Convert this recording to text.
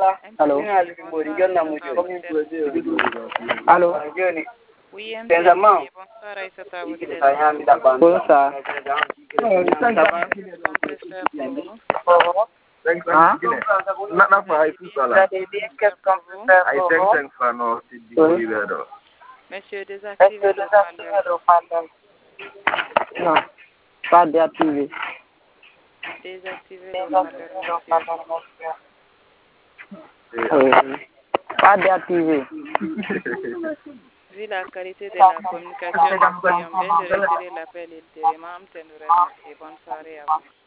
Allô? Allô? Oui, bonsoir Aïssata, vous êtes Bonsoir. Hein? Monsieur, désactivez le parleur. Non, pas déactivé. Désactivez le parleur, monsieur. Pas déactivé. Vu la qualité de la communication, nous prions bien de retirer l'appel ultérieurement. Nous nous remercions. Bonne soirée à vous.